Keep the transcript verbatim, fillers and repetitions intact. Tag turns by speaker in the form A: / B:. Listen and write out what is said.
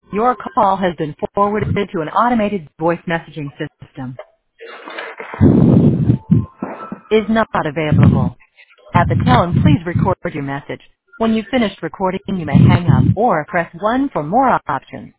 A: Your call has been forwarded to an automated voice messaging system. Is not available. At the tone, please record your message. When you've finished recording, you may hang up or press one for more options.